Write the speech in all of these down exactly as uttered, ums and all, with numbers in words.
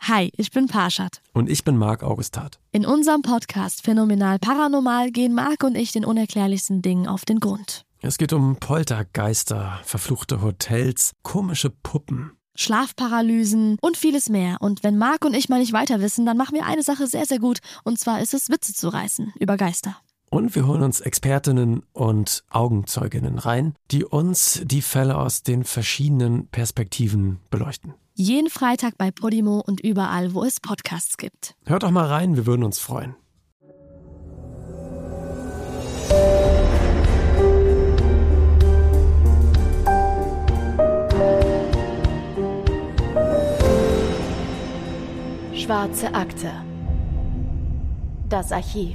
Hi, ich bin Parshad. Und ich bin Marc Augustat. In unserem Podcast Phänomenal Paranormal gehen Marc und ich den unerklärlichsten Dingen auf den Grund. Es geht um Poltergeister, verfluchte Hotels, komische Puppen, Schlafparalysen und vieles mehr. Und wenn Marc und ich mal nicht weiter wissen, dann machen wir eine Sache sehr, sehr gut. Und zwar ist es, Witze zu reißen über Geister. Und wir holen uns Expertinnen und Augenzeuginnen rein, die uns die Fälle aus den verschiedenen Perspektiven beleuchten. Jeden Freitag bei Podimo und überall, wo es Podcasts gibt. Hört doch mal rein, wir würden uns freuen. Schwarze Akte. Das Archiv.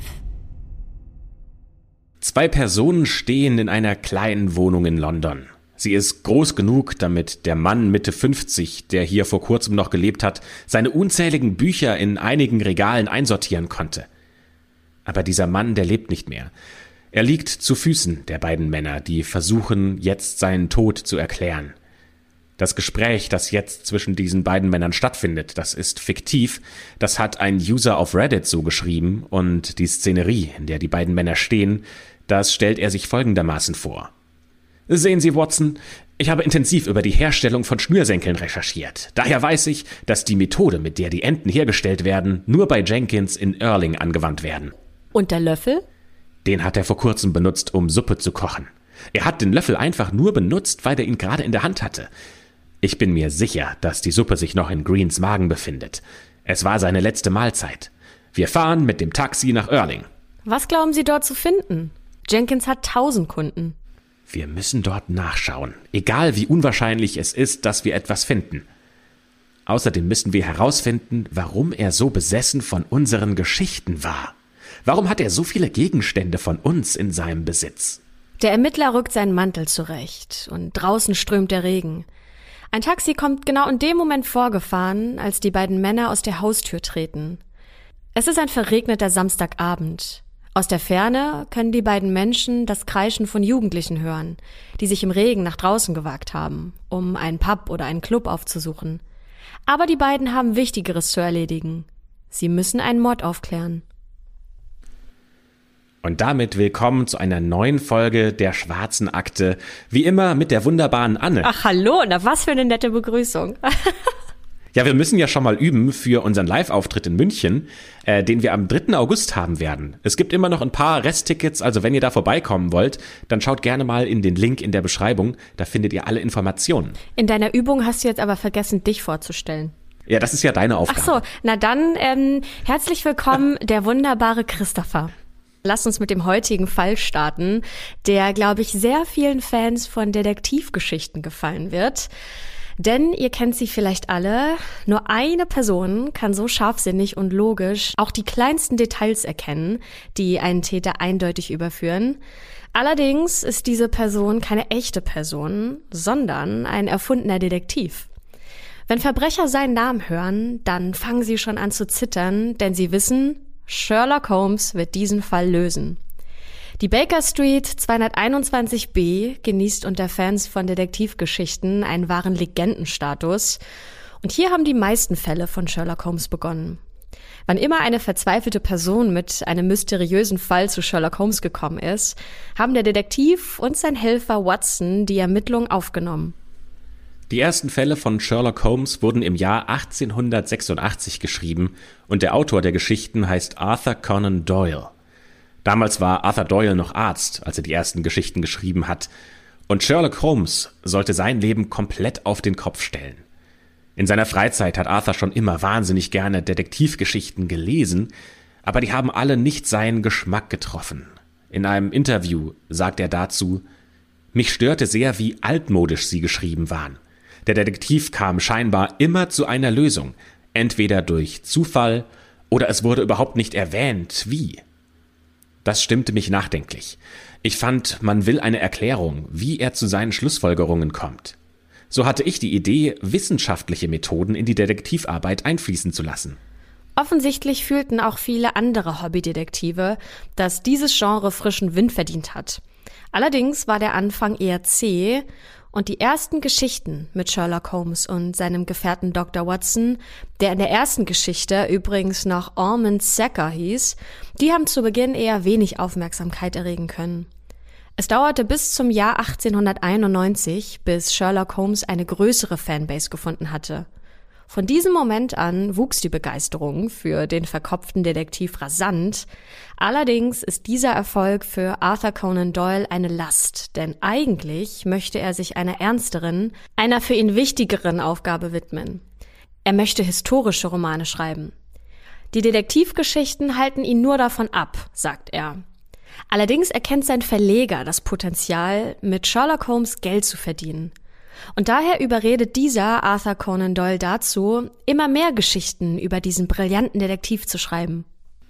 Zwei Personen stehen in einer kleinen Wohnung in London. Sie ist groß genug, damit der Mann Mitte fünfzig, der hier vor kurzem noch gelebt hat, seine unzähligen Bücher in einigen Regalen einsortieren konnte. Aber dieser Mann, der lebt nicht mehr. Er liegt zu Füßen der beiden Männer, die versuchen, jetzt seinen Tod zu erklären. Das Gespräch, das jetzt zwischen diesen beiden Männern stattfindet, das ist fiktiv. Das hat ein User auf Reddit so geschrieben und die Szenerie, in der die beiden Männer stehen, das stellt er sich folgendermaßen vor. Sehen Sie, Watson, ich habe intensiv über die Herstellung von Schnürsenkeln recherchiert. Daher weiß ich, dass die Methode, mit der die Enten hergestellt werden, nur bei Jenkins in Earling angewandt werden. Und der Löffel? Den hat er vor kurzem benutzt, um Suppe zu kochen. Er hat den Löffel einfach nur benutzt, weil er ihn gerade in der Hand hatte. Ich bin mir sicher, dass die Suppe sich noch in Greens Magen befindet. Es war seine letzte Mahlzeit. Wir fahren mit dem Taxi nach Earling. Was glauben Sie dort zu finden? Jenkins hat tausend Kunden. Wir müssen dort nachschauen, egal wie unwahrscheinlich es ist, dass wir etwas finden. Außerdem müssen wir herausfinden, warum er so besessen von unseren Geschichten war. Warum hat er so viele Gegenstände von uns in seinem Besitz? Der Ermittler rückt seinen Mantel zurecht und draußen strömt der Regen. Ein Taxi kommt genau in dem Moment vorgefahren, als die beiden Männer aus der Haustür treten. Es ist ein verregneter Samstagabend. Aus der Ferne können die beiden Menschen das Kreischen von Jugendlichen hören, die sich im Regen nach draußen gewagt haben, um einen Pub oder einen Club aufzusuchen. Aber die beiden haben Wichtigeres zu erledigen. Sie müssen einen Mord aufklären. Und damit willkommen zu einer neuen Folge der Schwarzen Akte. Wie immer mit der wunderbaren Anne. Ach hallo, na was für eine nette Begrüßung. Ja, wir müssen ja schon mal üben für unseren Live-Auftritt in München, äh, den wir am dritten August haben werden. Es gibt immer noch ein paar Resttickets, also wenn ihr da vorbeikommen wollt, dann schaut gerne mal in den Link in der Beschreibung, da findet ihr alle Informationen. In deiner Übung hast du jetzt aber vergessen, dich vorzustellen. Ja, das ist ja deine Aufgabe. Ach so, na dann ähm, herzlich willkommen, der wunderbare Christopher. Lass uns mit dem heutigen Fall starten, der, glaube ich, sehr vielen Fans von Detektivgeschichten gefallen wird. Denn ihr kennt sie vielleicht alle, nur eine Person kann so scharfsinnig und logisch auch die kleinsten Details erkennen, die einen Täter eindeutig überführen. Allerdings ist diese Person keine echte Person, sondern ein erfundener Detektiv. Wenn Verbrecher seinen Namen hören, dann fangen sie schon an zu zittern, denn sie wissen, Sherlock Holmes wird diesen Fall lösen. Die Baker Street zweihunderteinundzwanzig b genießt unter Fans von Detektivgeschichten einen wahren Legendenstatus. Und hier haben die meisten Fälle von Sherlock Holmes begonnen. Wann immer eine verzweifelte Person mit einem mysteriösen Fall zu Sherlock Holmes gekommen ist, haben der Detektiv und sein Helfer Watson die Ermittlungen aufgenommen. Die ersten Fälle von Sherlock Holmes wurden im Jahr achtzehnhundertsechsundachtzig geschrieben und der Autor der Geschichten heißt Arthur Conan Doyle. Damals war Arthur Doyle noch Arzt, als er die ersten Geschichten geschrieben hat. Und Sherlock Holmes sollte sein Leben komplett auf den Kopf stellen. In seiner Freizeit hat Arthur schon immer wahnsinnig gerne Detektivgeschichten gelesen, aber die haben alle nicht seinen Geschmack getroffen. In einem Interview sagt er dazu: Mich störte sehr, wie altmodisch sie geschrieben waren. Der Detektiv kam scheinbar immer zu einer Lösung, entweder durch Zufall oder es wurde überhaupt nicht erwähnt, wie. Das stimmte mich nachdenklich. Ich fand, man will eine Erklärung, wie er zu seinen Schlussfolgerungen kommt. So hatte ich die Idee, wissenschaftliche Methoden in die Detektivarbeit einfließen zu lassen. Offensichtlich fühlten auch viele andere Hobbydetektive, dass dieses Genre frischen Wind verdient hat. Allerdings war der Anfang eher zäh Und die ersten Geschichten mit Sherlock Holmes und seinem Gefährten Doktor Watson, der in der ersten Geschichte übrigens noch Ormond Sacker hieß, die haben zu Beginn eher wenig Aufmerksamkeit erregen können. Es dauerte bis zum Jahr achtzehnhunderteinundneunzig, bis Sherlock Holmes eine größere Fanbase gefunden hatte. Von diesem Moment an wuchs die Begeisterung für den verkopften Detektiv rasant. Allerdings ist dieser Erfolg für Arthur Conan Doyle eine Last, denn eigentlich möchte er sich einer ernsteren, einer für ihn wichtigeren Aufgabe widmen. Er möchte historische Romane schreiben. Die Detektivgeschichten halten ihn nur davon ab, sagt er. Allerdings erkennt sein Verleger das Potenzial, mit Sherlock Holmes Geld zu verdienen. Und daher überredet dieser Arthur Conan Doyle dazu, immer mehr Geschichten über diesen brillanten Detektiv zu schreiben.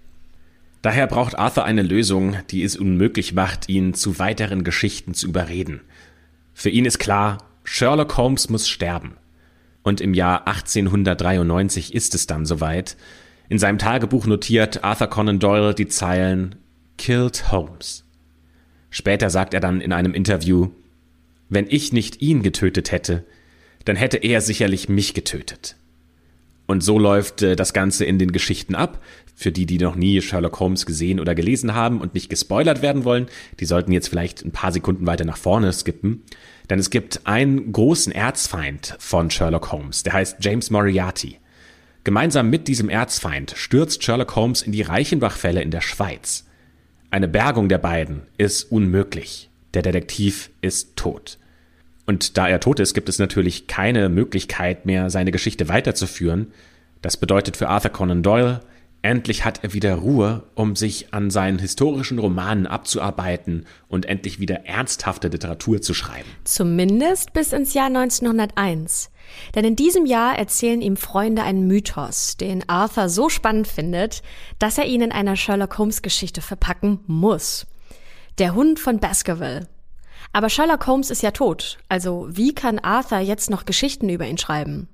Daher braucht Arthur eine Lösung, die es unmöglich macht, ihn zu weiteren Geschichten zu überreden. Für ihn ist klar, Sherlock Holmes muss sterben. Und im Jahr achtzehnhundertdreiundneunzig ist es dann soweit. In seinem Tagebuch notiert Arthur Conan Doyle die Zeilen "Killed Holmes". Später sagt er dann in einem Interview: Wenn ich nicht ihn getötet hätte, dann hätte er sicherlich mich getötet. Und so läuft äh, das Ganze in den Geschichten ab. Für die, die noch nie Sherlock Holmes gesehen oder gelesen haben und nicht gespoilert werden wollen, die sollten jetzt vielleicht ein paar Sekunden weiter nach vorne skippen. Denn es gibt einen großen Erzfeind von Sherlock Holmes, der heißt James Moriarty. Gemeinsam mit diesem Erzfeind stürzt Sherlock Holmes in die Reichenbach-Fälle in der Schweiz. Eine Bergung der beiden ist unmöglich. Der Detektiv ist tot. Und da er tot ist, gibt es natürlich keine Möglichkeit mehr, seine Geschichte weiterzuführen. Das bedeutet für Arthur Conan Doyle, endlich hat er wieder Ruhe, um sich an seinen historischen Romanen abzuarbeiten und endlich wieder ernsthafte Literatur zu schreiben. Zumindest bis ins Jahr neunzehnhunderteins. Denn in diesem Jahr erzählen ihm Freunde einen Mythos, den Arthur so spannend findet, dass er ihn in einer Sherlock-Holmes-Geschichte verpacken muss. Der Hund von Baskerville. Aber Sherlock Holmes ist ja tot, also wie kann Arthur jetzt noch Geschichten über ihn schreiben?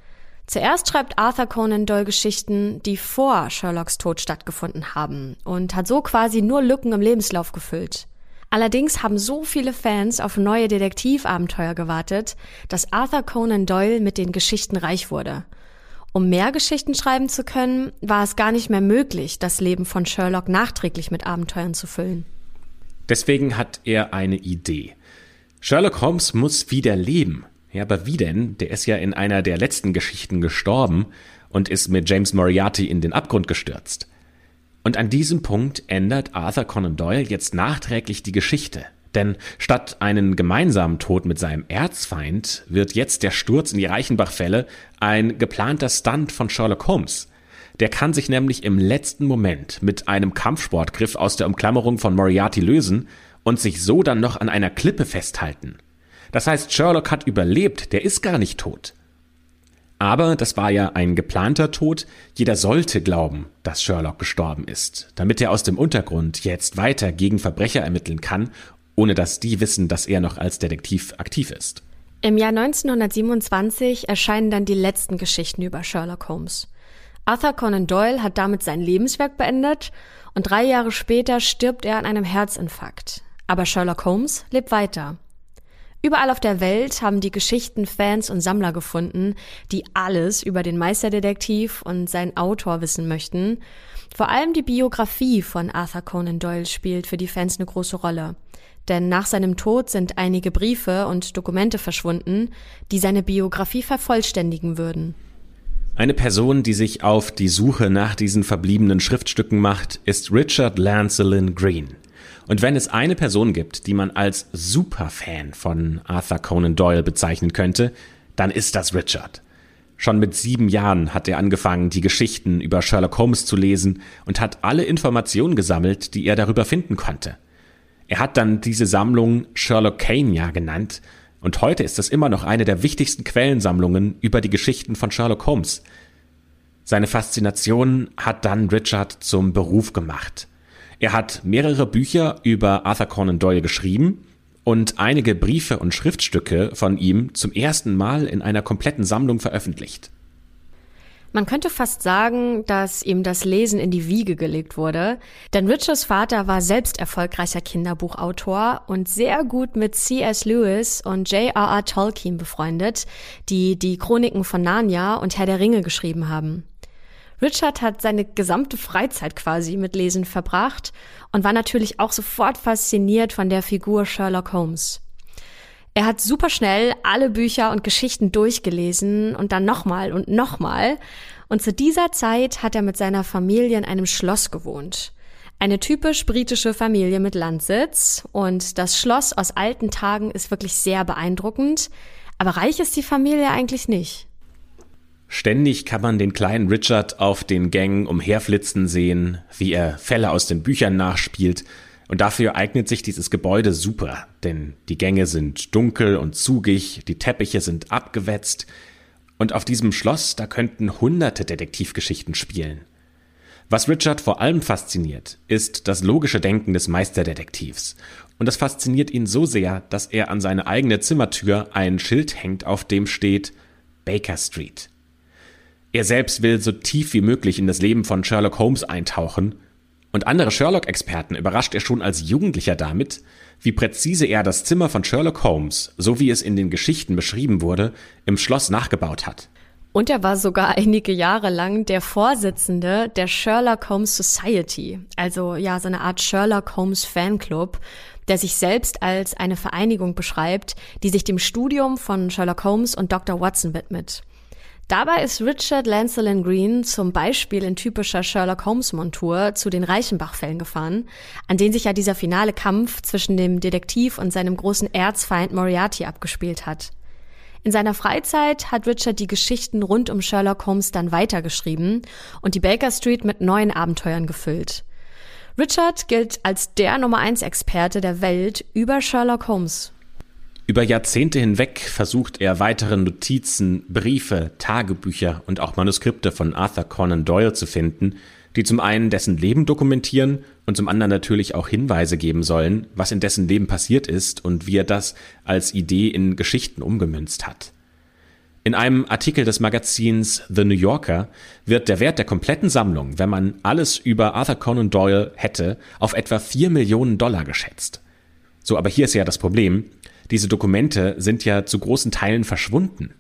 Zuerst schreibt Arthur Conan Doyle Geschichten, die vor Sherlocks Tod stattgefunden haben und hat so quasi nur Lücken im Lebenslauf gefüllt. Allerdings haben so viele Fans auf neue Detektivabenteuer gewartet, dass Arthur Conan Doyle mit den Geschichten reich wurde. Um mehr Geschichten schreiben zu können, war es gar nicht mehr möglich, das Leben von Sherlock nachträglich mit Abenteuern zu füllen. Deswegen hat er eine Idee. Sherlock Holmes muss wieder leben. Ja, aber wie denn? Der ist ja in einer der letzten Geschichten gestorben und ist mit James Moriarty in den Abgrund gestürzt. Und an diesem Punkt ändert Arthur Conan Doyle jetzt nachträglich die Geschichte. Denn statt einen gemeinsamen Tod mit seinem Erzfeind wird jetzt der Sturz in die Reichenbach-Fälle ein geplanter Stunt von Sherlock Holmes. Der kann sich nämlich im letzten Moment mit einem Kampfsportgriff aus der Umklammerung von Moriarty lösen und sich so dann noch an einer Klippe festhalten. Das heißt, Sherlock hat überlebt, der ist gar nicht tot. Aber das war ja ein geplanter Tod. Jeder sollte glauben, dass Sherlock gestorben ist, damit er aus dem Untergrund jetzt weiter gegen Verbrecher ermitteln kann, ohne dass die wissen, dass er noch als Detektiv aktiv ist. Im Jahr neunzehnhundertsiebenundzwanzig erscheinen dann die letzten Geschichten über Sherlock Holmes. Arthur Conan Doyle hat damit sein Lebenswerk beendet und drei Jahre später stirbt er an einem Herzinfarkt. Aber Sherlock Holmes lebt weiter. Überall auf der Welt haben die Geschichten Fans und Sammler gefunden, die alles über den Meisterdetektiv und seinen Autor wissen möchten. Vor allem die Biografie von Arthur Conan Doyle spielt für die Fans eine große Rolle. Denn nach seinem Tod sind einige Briefe und Dokumente verschwunden, die seine Biografie vervollständigen würden. Eine Person, die sich auf die Suche nach diesen verbliebenen Schriftstücken macht, ist Richard Lancelyn Green. Und wenn es eine Person gibt, die man als Superfan von Arthur Conan Doyle bezeichnen könnte, dann ist das Richard. Schon mit sieben Jahren hat er angefangen, die Geschichten über Sherlock Holmes zu lesen und hat alle Informationen gesammelt, die er darüber finden konnte. Er hat dann diese Sammlung Sherlockania genannt und heute ist das immer noch eine der wichtigsten Quellensammlungen über die Geschichten von Sherlock Holmes. Seine Faszination hat dann Richard zum Beruf gemacht. Er hat mehrere Bücher über Arthur Conan Doyle geschrieben und einige Briefe und Schriftstücke von ihm zum ersten Mal in einer kompletten Sammlung veröffentlicht. Man könnte fast sagen, dass ihm das Lesen in die Wiege gelegt wurde, denn Richards Vater war selbst erfolgreicher Kinderbuchautor und sehr gut mit C S Lewis und J R R Tolkien befreundet, die die Chroniken von Narnia und Herr der Ringe geschrieben haben. Richard hat seine gesamte Freizeit quasi mit Lesen verbracht und war natürlich auch sofort fasziniert von der Figur Sherlock Holmes. Er hat super schnell alle Bücher und Geschichten durchgelesen und dann nochmal und nochmal. Und zu dieser Zeit hat er mit seiner Familie in einem Schloss gewohnt. Eine typisch britische Familie mit Landsitz. Und das Schloss aus alten Tagen ist wirklich sehr beeindruckend. Aber reich ist die Familie eigentlich nicht. Ständig kann man den kleinen Richard auf den Gängen umherflitzen sehen, wie er Fälle aus den Büchern nachspielt. Und dafür eignet sich dieses Gebäude super, denn die Gänge sind dunkel und zugig, die Teppiche sind abgewetzt. Und auf diesem Schloss, da könnten hunderte Detektivgeschichten spielen. Was Richard vor allem fasziniert, ist das logische Denken des Meisterdetektivs. Und das fasziniert ihn so sehr, dass er an seine eigene Zimmertür ein Schild hängt, auf dem steht Baker Street. Er selbst will so tief wie möglich in das Leben von Sherlock Holmes eintauchen. Und andere Sherlock-Experten überrascht er schon als Jugendlicher damit, wie präzise er das Zimmer von Sherlock Holmes, so wie es in den Geschichten beschrieben wurde, im Schloss nachgebaut hat. Und er war sogar einige Jahre lang der Vorsitzende der Sherlock Holmes Society, also ja so eine Art Sherlock Holmes Fanclub, der sich selbst als eine Vereinigung beschreibt, die sich dem Studium von Sherlock Holmes und Doktor Watson widmet. Dabei ist Richard Lancelyn Green zum Beispiel in typischer Sherlock-Holmes-Montur zu den Reichenbach-Fällen gefahren, an denen sich ja dieser finale Kampf zwischen dem Detektiv und seinem großen Erzfeind Moriarty abgespielt hat. In seiner Freizeit hat Richard die Geschichten rund um Sherlock Holmes dann weitergeschrieben und die Baker Street mit neuen Abenteuern gefüllt. Richard gilt als der Nummer eins Experte der Welt über Sherlock Holmes. Über Jahrzehnte hinweg versucht er weitere Notizen, Briefe, Tagebücher und auch Manuskripte von Arthur Conan Doyle zu finden, die zum einen dessen Leben dokumentieren und zum anderen natürlich auch Hinweise geben sollen, was in dessen Leben passiert ist und wie er das als Idee in Geschichten umgemünzt hat. In einem Artikel des Magazins The New Yorker wird der Wert der kompletten Sammlung, wenn man alles über Arthur Conan Doyle hätte, auf etwa vier Millionen Dollar geschätzt. So, aber hier ist ja das Problem. Diese Dokumente sind ja zu großen Teilen verschwunden.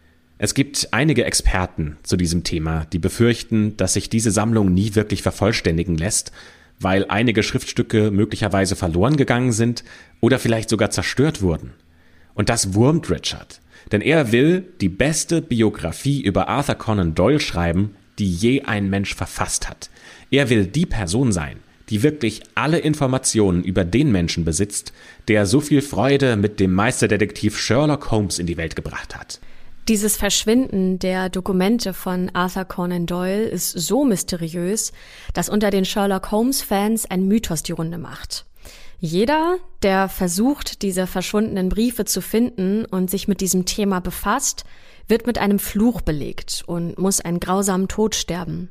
Es gibt einige Experten zu diesem Thema, die befürchten, dass sich diese Sammlung nie wirklich vervollständigen lässt, weil einige Schriftstücke möglicherweise verloren gegangen sind oder vielleicht sogar zerstört wurden. Und das wurmt Richard, denn er will die beste Biografie über Arthur Conan Doyle schreiben, die je ein Mensch verfasst hat. Er will die Person sein, die wirklich alle Informationen über den Menschen besitzt, der so viel Freude mit dem Meisterdetektiv Sherlock Holmes in die Welt gebracht hat. Dieses Verschwinden der Dokumente von Arthur Conan Doyle ist so mysteriös, dass unter den Sherlock Holmes-Fans ein Mythos die Runde macht. Jeder, der versucht, diese verschwundenen Briefe zu finden und sich mit diesem Thema befasst, wird mit einem Fluch belegt und muss einen grausamen Tod sterben.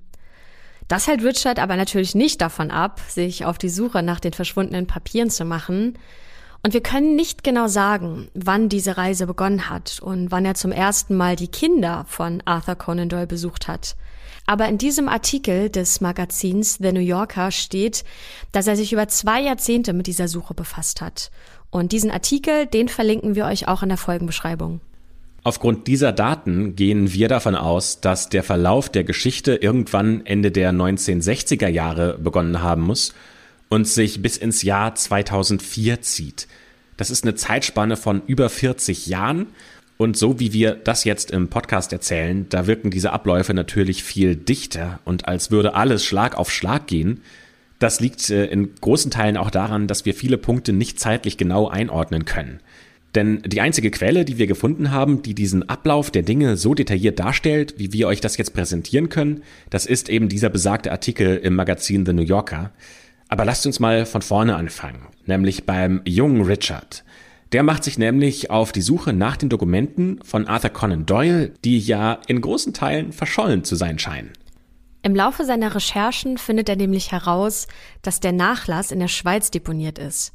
Das hält Richard aber natürlich nicht davon ab, sich auf die Suche nach den verschwundenen Papieren zu machen. Und wir können nicht genau sagen, wann diese Reise begonnen hat und wann er zum ersten Mal die Kinder von Arthur Conan Doyle besucht hat. Aber in diesem Artikel des Magazins The New Yorker steht, dass er sich über zwei Jahrzehnte mit dieser Suche befasst hat. Und diesen Artikel, den verlinken wir euch auch in der Folgenbeschreibung. Aufgrund dieser Daten gehen wir davon aus, dass der Verlauf der Geschichte irgendwann Ende der neunzehnhundertsechziger Jahre begonnen haben muss und sich bis ins Jahr zweitausendvier zieht. Das ist eine Zeitspanne von über vierzig Jahren und so wie wir das jetzt im Podcast erzählen, da wirken diese Abläufe natürlich viel dichter und als würde alles Schlag auf Schlag gehen. Das liegt in großen Teilen auch daran, dass wir viele Punkte nicht zeitlich genau einordnen können. Denn die einzige Quelle, die wir gefunden haben, die diesen Ablauf der Dinge so detailliert darstellt, wie wir euch das jetzt präsentieren können, das ist eben dieser besagte Artikel im Magazin The New Yorker. Aber lasst uns mal von vorne anfangen, nämlich beim jungen Richard. Der macht sich nämlich auf die Suche nach den Dokumenten von Arthur Conan Doyle, die ja in großen Teilen verschollen zu sein scheinen. Im Laufe seiner Recherchen findet er nämlich heraus, dass der Nachlass in der Schweiz deponiert ist.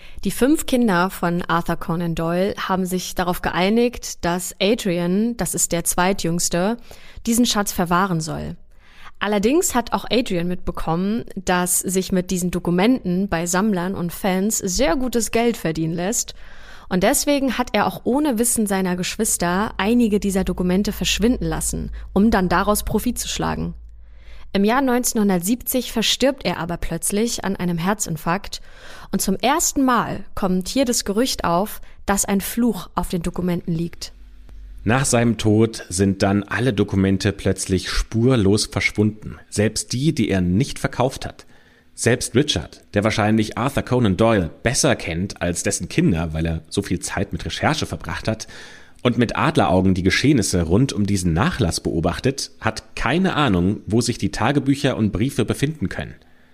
Die fünf Kinder von Arthur Conan Doyle haben sich darauf geeinigt, dass Adrian, das ist der zweitjüngste, diesen Schatz verwahren soll. Allerdings hat auch Adrian mitbekommen, dass sich mit diesen Dokumenten bei Sammlern und Fans sehr gutes Geld verdienen lässt. Und deswegen hat er auch ohne Wissen seiner Geschwister einige dieser Dokumente verschwinden lassen, um dann daraus Profit zu schlagen. Im Jahr neunzehnhundertsiebzig verstirbt er aber plötzlich an einem Herzinfarkt und zum ersten Mal kommt hier das Gerücht auf, dass ein Fluch auf den Dokumenten liegt. Nach seinem Tod sind dann alle Dokumente plötzlich spurlos verschwunden, selbst die, die er nicht verkauft hat. Selbst Richard, der wahrscheinlich Arthur Conan Doyle besser kennt als dessen Kinder, weil er so viel Zeit mit Recherche verbracht hat und mit Adleraugen die Geschehnisse rund um diesen Nachlass beobachtet, hat keine Ahnung, wo sich die Tagebücher und Briefe befinden können.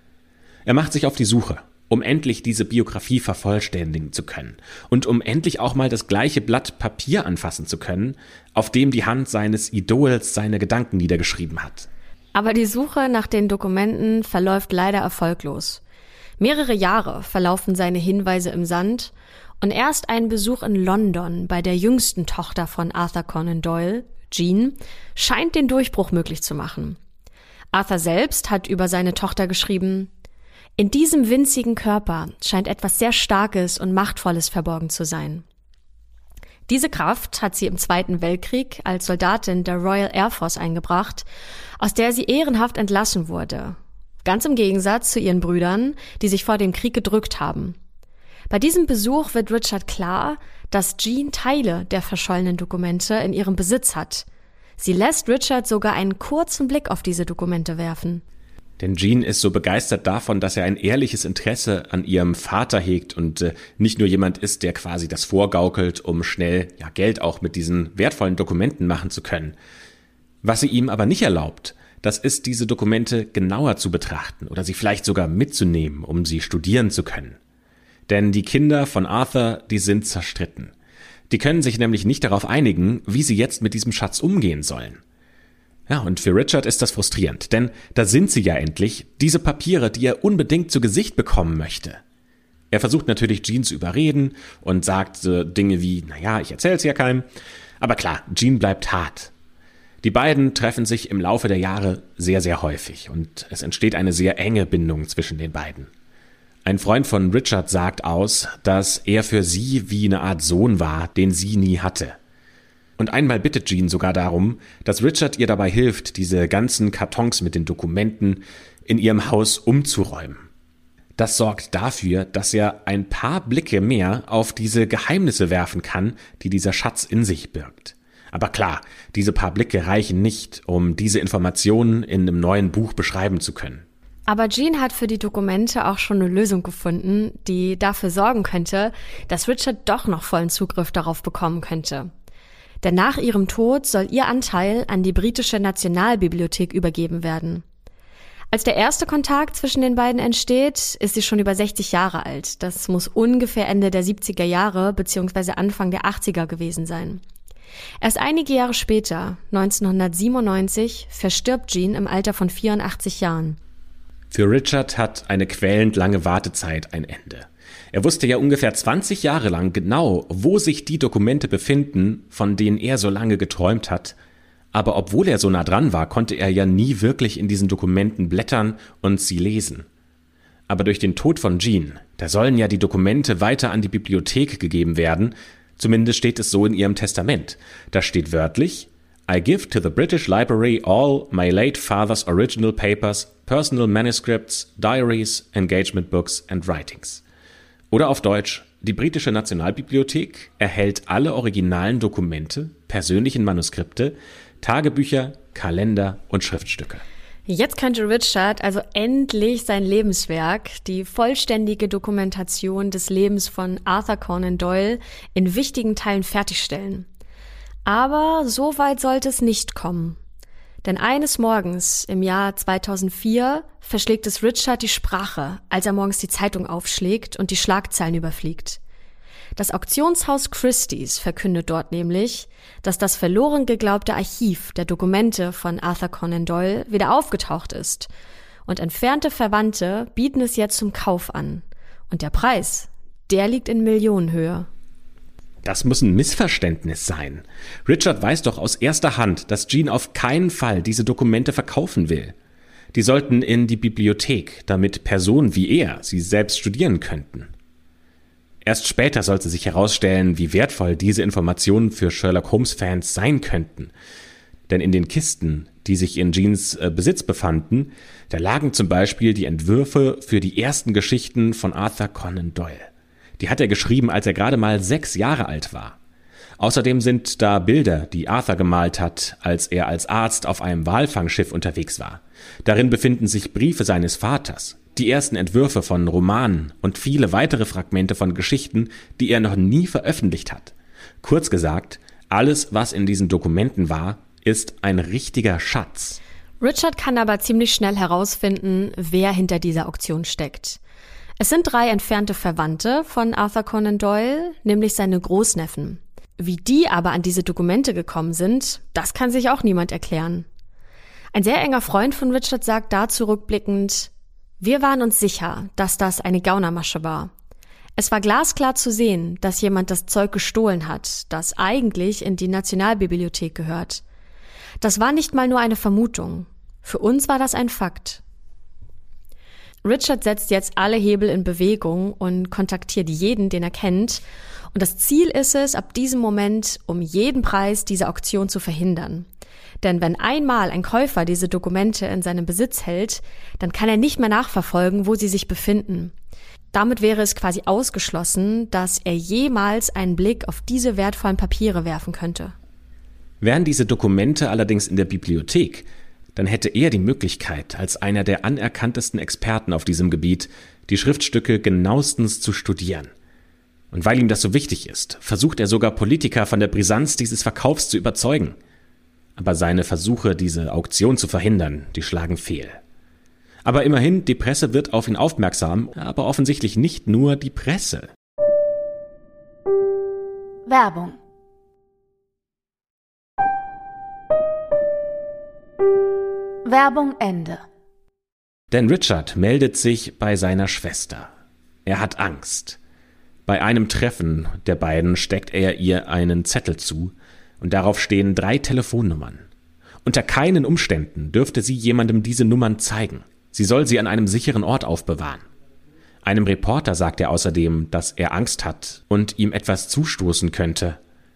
Er macht sich auf die Suche, um endlich diese Biografie vervollständigen zu können und um endlich auch mal das gleiche Blatt Papier anfassen zu können, auf dem die Hand seines Idols seine Gedanken niedergeschrieben hat. Aber die Suche nach den Dokumenten verläuft leider erfolglos. Mehrere Jahre verlaufen seine Hinweise im Sand und erst ein Besuch in London bei der jüngsten Tochter von Arthur Conan Doyle, Jean, scheint den Durchbruch möglich zu machen. Arthur selbst hat über seine Tochter geschrieben: In diesem winzigen Körper scheint etwas sehr Starkes und Machtvolles verborgen zu sein. Diese Kraft hat sie im Zweiten Weltkrieg als Soldatin der Royal Air Force eingebracht, aus der sie ehrenhaft entlassen wurde. Ganz im Gegensatz zu ihren Brüdern, die sich vor dem Krieg gedrückt haben. Bei diesem Besuch wird Richard klar, dass Jean Teile der verschollenen Dokumente in ihrem Besitz hat. Sie lässt Richard sogar einen kurzen Blick auf diese Dokumente werfen. Denn Jean ist so begeistert davon, dass er ein ehrliches Interesse an ihrem Vater hegt und äh, nicht nur jemand ist, der quasi das vorgaukelt, um schnell ja, Geld auch mit diesen wertvollen Dokumenten machen zu können. Was sie ihm aber nicht erlaubt, das ist, diese Dokumente genauer zu betrachten oder sie vielleicht sogar mitzunehmen, um sie studieren zu können. Denn die Kinder von Arthur, die sind zerstritten. Die können sich nämlich nicht darauf einigen, wie sie jetzt mit diesem Schatz umgehen sollen. Ja, und für Richard ist das frustrierend, denn da sind sie ja endlich, diese Papiere, die er unbedingt zu Gesicht bekommen möchte. Er versucht natürlich, Jean zu überreden und sagt äh, Dinge wie, naja, ich erzähl's ja keinem. Aber klar, Jean bleibt hart. Die beiden treffen sich im Laufe der Jahre sehr, sehr häufig und es entsteht eine sehr enge Bindung zwischen den beiden. Ein Freund von Richard sagt aus, dass er für sie wie eine Art Sohn war, den sie nie hatte. Und einmal bittet Jean sogar darum, dass Richard ihr dabei hilft, diese ganzen Kartons mit den Dokumenten in ihrem Haus umzuräumen. Das sorgt dafür, dass er ein paar Blicke mehr auf diese Geheimnisse werfen kann, die dieser Schatz in sich birgt. Aber klar, diese paar Blicke reichen nicht, um diese Informationen in einem neuen Buch beschreiben zu können. Aber Jean hat für die Dokumente auch schon eine Lösung gefunden, die dafür sorgen könnte, dass Richard doch noch vollen Zugriff darauf bekommen könnte. Denn nach ihrem Tod soll ihr Anteil an die britische Nationalbibliothek übergeben werden. Als der erste Kontakt zwischen den beiden entsteht, ist sie schon über sechzig Jahre alt. Das muss ungefähr Ende der siebziger Jahre bzw. Anfang der achtziger gewesen sein. Erst einige Jahre später, neunzehnhundertsiebenundneunzig, verstirbt Jean im Alter von vierundachtzig Jahren. Für Richard hat eine quälend lange Wartezeit ein Ende. Er wusste ja ungefähr zwanzig Jahre lang genau, wo sich die Dokumente befinden, von denen er so lange geträumt hat. Aber obwohl er so nah dran war, konnte er ja nie wirklich in diesen Dokumenten blättern und sie lesen. Aber durch den Tod von Jean, da sollen ja die Dokumente weiter an die Bibliothek gegeben werden. Zumindest steht es so in ihrem Testament. Da steht wörtlich: I give to the British Library all my late father's original papers, personal manuscripts, diaries, engagement books and writings. Oder auf Deutsch: Die britische Nationalbibliothek erhält alle originalen Dokumente, persönlichen Manuskripte, Tagebücher, Kalender und Schriftstücke. Jetzt könnte Richard also endlich sein Lebenswerk, die vollständige Dokumentation des Lebens von Arthur Conan Doyle, in wichtigen Teilen fertigstellen. Aber so weit sollte es nicht kommen. Denn eines Morgens im Jahr zweitausendvier verschlägt es Richard die Sprache, als er morgens die Zeitung aufschlägt und die Schlagzeilen überfliegt. Das Auktionshaus Christie's verkündet dort nämlich, dass das verloren geglaubte Archiv der Dokumente von Arthur Conan Doyle wieder aufgetaucht ist. Und entfernte Verwandte bieten es jetzt zum Kauf an. Und der Preis, der liegt in Millionenhöhe. Das muss ein Missverständnis sein. Richard weiß doch aus erster Hand, dass Jean auf keinen Fall diese Dokumente verkaufen will. Die sollten in die Bibliothek, damit Personen wie er sie selbst studieren könnten. Erst später sollte sich herausstellen, wie wertvoll diese Informationen für Sherlock-Holmes-Fans sein könnten. Denn in den Kisten, die sich in Jeans äh, Besitz befanden, da lagen zum Beispiel die Entwürfe für die ersten Geschichten von Arthur Conan Doyle. Die hat er geschrieben, als er gerade mal sechs Jahre alt war. Außerdem sind da Bilder, die Arthur gemalt hat, als er als Arzt auf einem Walfangschiff unterwegs war. Darin befinden sich Briefe seines Vaters, die ersten Entwürfe von Romanen und viele weitere Fragmente von Geschichten, die er noch nie veröffentlicht hat. Kurz gesagt, alles, was in diesen Dokumenten war, ist ein richtiger Schatz. Richard kann aber ziemlich schnell herausfinden, wer hinter dieser Auktion steckt. Es sind drei entfernte Verwandte von Arthur Conan Doyle, nämlich seine Großneffen. Wie die aber an diese Dokumente gekommen sind, das kann sich auch niemand erklären. Ein sehr enger Freund von Richard sagt dazu rückblickend: Wir waren uns sicher, dass das eine Gaunermasche war. Es war glasklar zu sehen, dass jemand das Zeug gestohlen hat, das eigentlich in die Nationalbibliothek gehört. Das war nicht mal nur eine Vermutung. Für uns war das ein Fakt. Richard setzt jetzt alle Hebel in Bewegung und kontaktiert jeden, den er kennt. Und das Ziel ist es, ab diesem Moment um jeden Preis diese Auktion zu verhindern. Denn wenn einmal ein Käufer diese Dokumente in seinem Besitz hält, dann kann er nicht mehr nachverfolgen, wo sie sich befinden. Damit wäre es quasi ausgeschlossen, dass er jemals einen Blick auf diese wertvollen Papiere werfen könnte. Wären diese Dokumente allerdings in der Bibliothek, dann hätte er die Möglichkeit, als einer der anerkanntesten Experten auf diesem Gebiet, die Schriftstücke genauestens zu studieren. Und weil ihm das so wichtig ist, versucht er sogar Politiker von der Brisanz dieses Verkaufs zu überzeugen. Aber seine Versuche, diese Auktion zu verhindern, die schlagen fehl. Aber immerhin, die Presse wird auf ihn aufmerksam, aber offensichtlich nicht nur die Presse. Werbung. Werbung Ende. Denn Richard meldet sich bei seiner Schwester. Er hat Angst. Bei einem Treffen der beiden steckt er ihr einen Zettel zu und darauf stehen drei Telefonnummern. Unter keinen Umständen dürfte sie jemandem diese Nummern zeigen. Sie soll sie an einem sicheren Ort aufbewahren. Einem Reporter sagt er außerdem, dass er Angst hat und ihm etwas zustoßen könnte.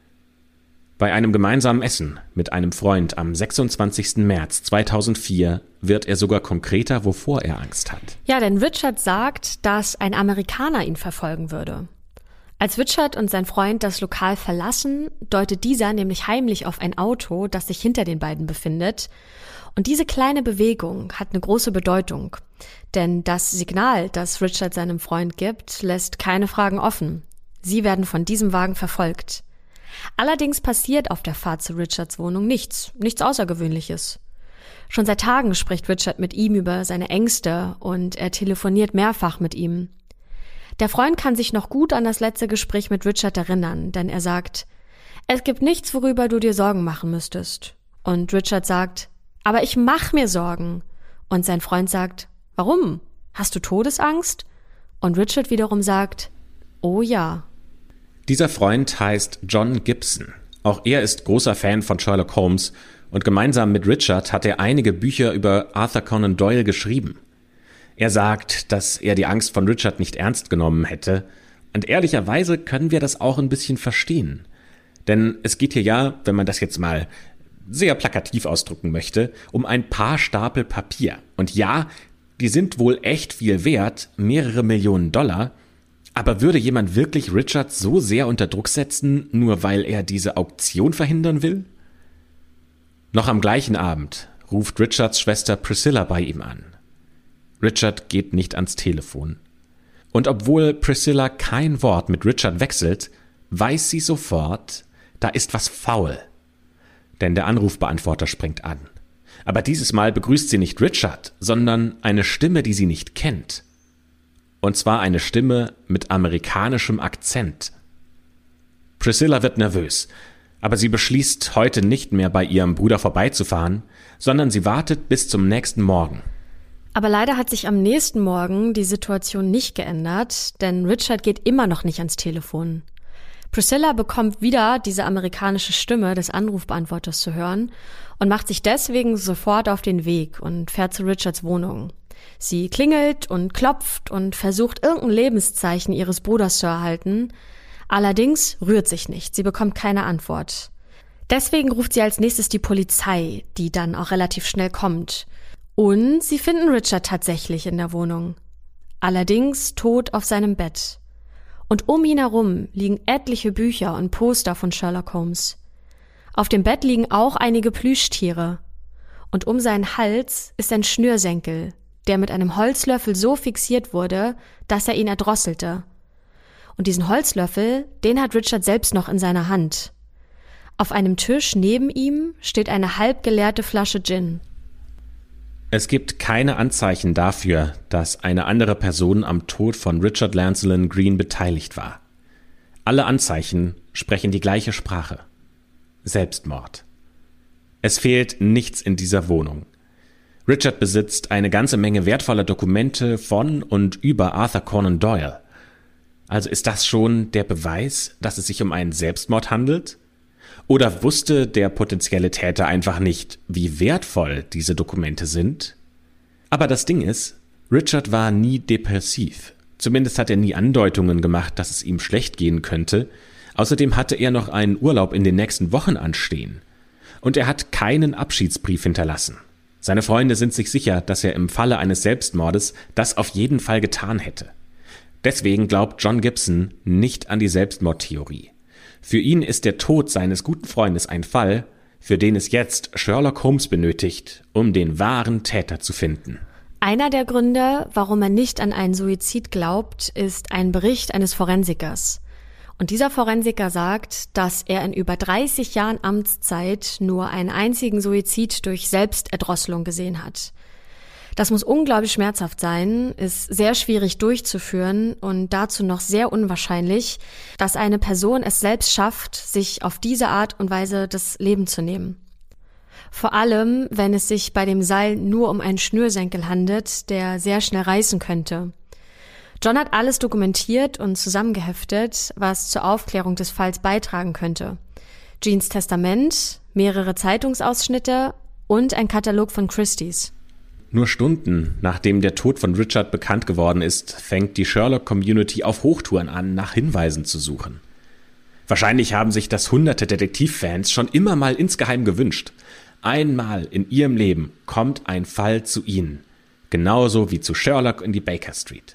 Bei einem gemeinsamen Essen mit einem Freund am sechsundzwanzigsten März zweitausendvier wird er sogar konkreter, wovor er Angst hat. Ja, denn Richard sagt, dass ein Amerikaner ihn verfolgen würde. Als Richard und sein Freund das Lokal verlassen, deutet dieser nämlich heimlich auf ein Auto, das sich hinter den beiden befindet. Und diese kleine Bewegung hat eine große Bedeutung. Denn das Signal, das Richard seinem Freund gibt, lässt keine Fragen offen. Sie werden von diesem Wagen verfolgt. Allerdings passiert auf der Fahrt zu Richards Wohnung nichts, nichts Außergewöhnliches. Schon seit Tagen spricht Richard mit ihm über seine Ängste und er telefoniert mehrfach mit ihm. Der Freund kann sich noch gut an das letzte Gespräch mit Richard erinnern, denn er sagt: Es gibt nichts, worüber du dir Sorgen machen müsstest. Und Richard sagt: Aber ich mach mir Sorgen. Und sein Freund sagt: Warum? Hast du Todesangst? Und Richard wiederum sagt: Oh ja. Dieser Freund heißt John Gibson. Auch er ist großer Fan von Sherlock Holmes und gemeinsam mit Richard hat er einige Bücher über Arthur Conan Doyle geschrieben. Er sagt, dass er die Angst von Richard nicht ernst genommen hätte. Und ehrlicherweise können wir das auch ein bisschen verstehen. Denn es geht hier ja, wenn man das jetzt mal sehr plakativ ausdrücken möchte, um ein paar Stapel Papier. Und ja, die sind wohl echt viel wert, mehrere Millionen Dollar. Aber würde jemand wirklich Richard so sehr unter Druck setzen, nur weil er diese Auktion verhindern will? Noch am gleichen Abend ruft Richards Schwester Priscilla bei ihm an. Richard geht nicht ans Telefon. Und obwohl Priscilla kein Wort mit Richard wechselt, weiß sie sofort, da ist was faul. Denn der Anrufbeantworter springt an. Aber dieses Mal begrüßt sie nicht Richard, sondern eine Stimme, die sie nicht kennt. Und zwar eine Stimme mit amerikanischem Akzent. Priscilla wird nervös, aber sie beschließt, heute nicht mehr bei ihrem Bruder vorbeizufahren, sondern sie wartet bis zum nächsten Morgen. Aber leider hat sich am nächsten Morgen die Situation nicht geändert, denn Richard geht immer noch nicht ans Telefon. Priscilla bekommt wieder diese amerikanische Stimme des Anrufbeantworters zu hören und macht sich deswegen sofort auf den Weg und fährt zu Richards Wohnung. Sie klingelt und klopft und versucht, irgendein Lebenszeichen ihres Bruders zu erhalten. Allerdings rührt sich nicht, sie bekommt keine Antwort. Deswegen ruft sie als nächstes die Polizei, die dann auch relativ schnell kommt. Und sie finden Richard tatsächlich in der Wohnung. Allerdings tot auf seinem Bett. Und um ihn herum liegen etliche Bücher und Poster von Sherlock Holmes. Auf dem Bett liegen auch einige Plüschtiere. Und um seinen Hals ist ein Schnürsenkel, der mit einem Holzlöffel so fixiert wurde, dass er ihn erdrosselte. Und diesen Holzlöffel, den hat Richard selbst noch in seiner Hand. Auf einem Tisch neben ihm steht eine halb geleerte Flasche Gin. Es gibt keine Anzeichen dafür, dass eine andere Person am Tod von Richard Lancelyn Green beteiligt war. Alle Anzeichen sprechen die gleiche Sprache. Selbstmord. Es fehlt nichts in dieser Wohnung. Richard besitzt eine ganze Menge wertvoller Dokumente von und über Arthur Conan Doyle. Also ist das schon der Beweis, dass es sich um einen Selbstmord handelt? Oder wusste der potenzielle Täter einfach nicht, wie wertvoll diese Dokumente sind? Aber das Ding ist, Richard war nie depressiv. Zumindest hat er nie Andeutungen gemacht, dass es ihm schlecht gehen könnte. Außerdem hatte er noch einen Urlaub in den nächsten Wochen anstehen. Und er hat keinen Abschiedsbrief hinterlassen. Seine Freunde sind sich sicher, dass er im Falle eines Selbstmordes das auf jeden Fall getan hätte. Deswegen glaubt John Gibson nicht an die Selbstmordtheorie. Für ihn ist der Tod seines guten Freundes ein Fall, für den es jetzt Sherlock Holmes benötigt, um den wahren Täter zu finden. Einer der Gründe, warum er nicht an einen Suizid glaubt, ist ein Bericht eines Forensikers. Und dieser Forensiker sagt, dass er in über dreißig Jahren Amtszeit nur einen einzigen Suizid durch Selbsterdrosselung gesehen hat. Das muss unglaublich schmerzhaft sein, ist sehr schwierig durchzuführen und dazu noch sehr unwahrscheinlich, dass eine Person es selbst schafft, sich auf diese Art und Weise das Leben zu nehmen. Vor allem, wenn es sich bei dem Seil nur um einen Schnürsenkel handelt, der sehr schnell reißen könnte. John hat alles dokumentiert und zusammengeheftet, was zur Aufklärung des Falls beitragen könnte. Jeans Testament, mehrere Zeitungsausschnitte und ein Katalog von Christie's. Nur Stunden nachdem der Tod von Richard bekannt geworden ist, fängt die Sherlock-Community auf Hochtouren an, nach Hinweisen zu suchen. Wahrscheinlich haben sich das hunderte Detektivfans schon immer mal insgeheim gewünscht. Einmal in ihrem Leben kommt ein Fall zu ihnen. Genauso wie zu Sherlock in die Baker Street.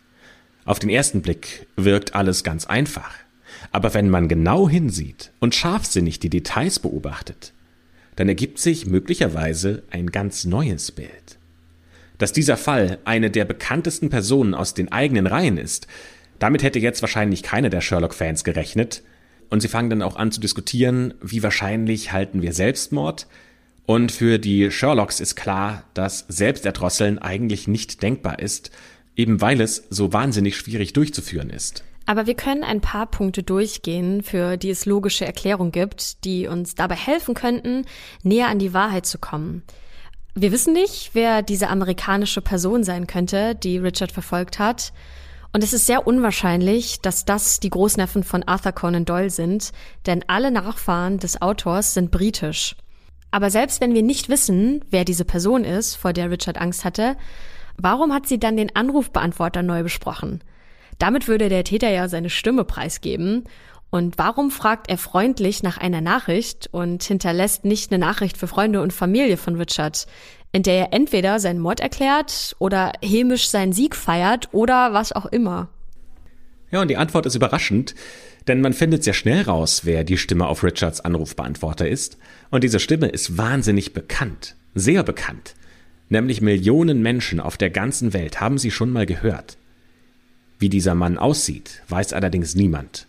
Auf den ersten Blick wirkt alles ganz einfach. Aber wenn man genau hinsieht und scharfsinnig die Details beobachtet, dann ergibt sich möglicherweise ein ganz neues Bild. Dass dieser Fall eine der bekanntesten Personen aus den eigenen Reihen ist, damit hätte jetzt wahrscheinlich keiner der Sherlock-Fans gerechnet. Und sie fangen dann auch an zu diskutieren, wie wahrscheinlich halten wir Selbstmord. Und für die Sherlocks ist klar, dass Selbsterdrosseln eigentlich nicht denkbar ist, eben weil es so wahnsinnig schwierig durchzuführen ist. Aber wir können ein paar Punkte durchgehen, für die es logische Erklärungen gibt, die uns dabei helfen könnten, näher an die Wahrheit zu kommen. Wir wissen nicht, wer diese amerikanische Person sein könnte, die Richard verfolgt hat. Und es ist sehr unwahrscheinlich, dass das die Großneffen von Arthur Conan Doyle sind, denn alle Nachfahren des Autors sind britisch. Aber selbst wenn wir nicht wissen, wer diese Person ist, vor der Richard Angst hatte, warum hat sie dann den Anrufbeantworter neu besprochen? Damit würde der Täter ja seine Stimme preisgeben. Und warum fragt er freundlich nach einer Nachricht und hinterlässt nicht eine Nachricht für Freunde und Familie von Richard, in der er entweder seinen Mord erklärt oder hämisch seinen Sieg feiert oder was auch immer? Ja, und die Antwort ist überraschend, denn man findet sehr schnell raus, wer die Stimme auf Richards Anrufbeantworter ist. Und diese Stimme ist wahnsinnig bekannt, sehr bekannt. Nämlich Millionen Menschen auf der ganzen Welt haben sie schon mal gehört. Wie dieser Mann aussieht, weiß allerdings niemand.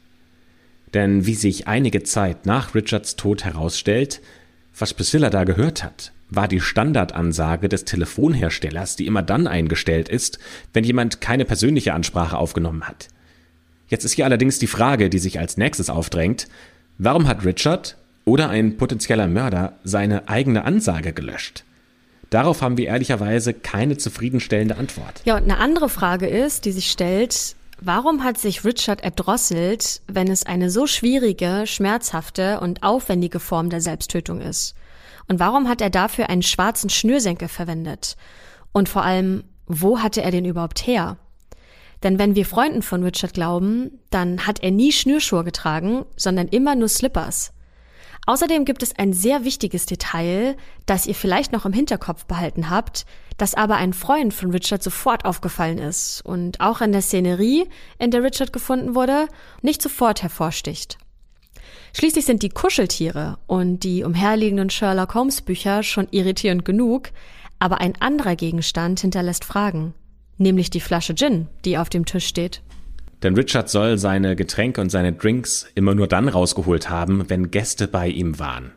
Denn wie sich einige Zeit nach Richards Tod herausstellt, was Priscilla da gehört hat, war die Standardansage des Telefonherstellers, die immer dann eingestellt ist, wenn jemand keine persönliche Ansprache aufgenommen hat. Jetzt ist hier allerdings die Frage, die sich als nächstes aufdrängt: Warum hat Richard oder ein potenzieller Mörder seine eigene Ansage gelöscht? Darauf haben wir ehrlicherweise keine zufriedenstellende Antwort. Ja, und eine andere Frage ist, die sich stellt, warum hat sich Richard erdrosselt, wenn es eine so schwierige, schmerzhafte und aufwendige Form der Selbsttötung ist? Und warum hat er dafür einen schwarzen Schnürsenkel verwendet? Und vor allem, wo hatte er den überhaupt her? Denn wenn wir Freunden von Richard glauben, dann hat er nie Schnürschuhe getragen, sondern immer nur Slippers. Außerdem gibt es ein sehr wichtiges Detail, das ihr vielleicht noch im Hinterkopf behalten habt, das aber ein Freund von Richard sofort aufgefallen ist und auch in der Szenerie, in der Richard gefunden wurde, nicht sofort hervorsticht. Schließlich sind die Kuscheltiere und die umherliegenden Sherlock Holmes Bücher schon irritierend genug, aber ein anderer Gegenstand hinterlässt Fragen, nämlich die Flasche Gin, die auf dem Tisch steht. Denn Richard soll seine Getränke und seine Drinks immer nur dann rausgeholt haben, wenn Gäste bei ihm waren.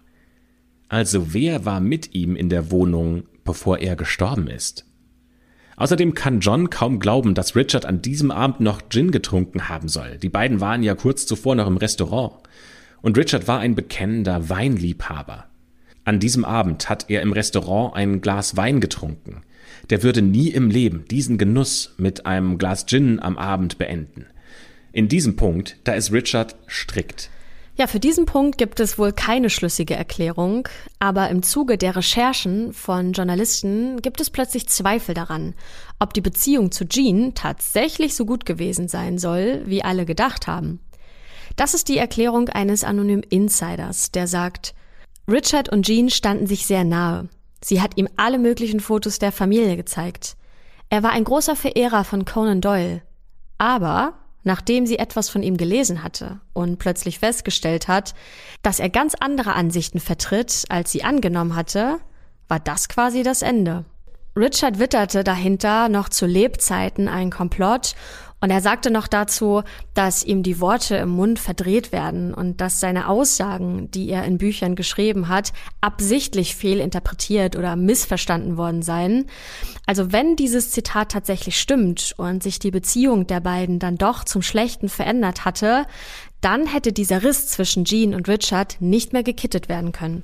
Also wer war mit ihm in der Wohnung, bevor er gestorben ist? Außerdem kann John kaum glauben, dass Richard an diesem Abend noch Gin getrunken haben soll. Die beiden waren ja kurz zuvor noch im Restaurant. Und Richard war ein bekennender Weinliebhaber. An diesem Abend hat er im Restaurant ein Glas Wein getrunken. Der würde nie im Leben diesen Genuss mit einem Glas Gin am Abend beenden. In diesem Punkt, da ist Richard strikt. Ja, für diesen Punkt gibt es wohl keine schlüssige Erklärung, aber im Zuge der Recherchen von Journalisten gibt es plötzlich Zweifel daran, ob die Beziehung zu Jean tatsächlich so gut gewesen sein soll, wie alle gedacht haben. Das ist die Erklärung eines anonymen Insiders, der sagt, Richard und Jean standen sich sehr nahe. Sie hat ihm alle möglichen Fotos der Familie gezeigt. Er war ein großer Verehrer von Conan Doyle. Aber nachdem sie etwas von ihm gelesen hatte und plötzlich festgestellt hat, dass er ganz andere Ansichten vertritt, als sie angenommen hatte, war das quasi das Ende. Richard witterte dahinter noch zu Lebzeiten einen Komplott und er sagte noch dazu, dass ihm die Worte im Mund verdreht werden und dass seine Aussagen, die er in Büchern geschrieben hat, absichtlich fehlinterpretiert oder missverstanden worden seien. Also wenn dieses Zitat tatsächlich stimmt und sich die Beziehung der beiden dann doch zum Schlechten verändert hatte, dann hätte dieser Riss zwischen Jean und Richard nicht mehr gekittet werden können.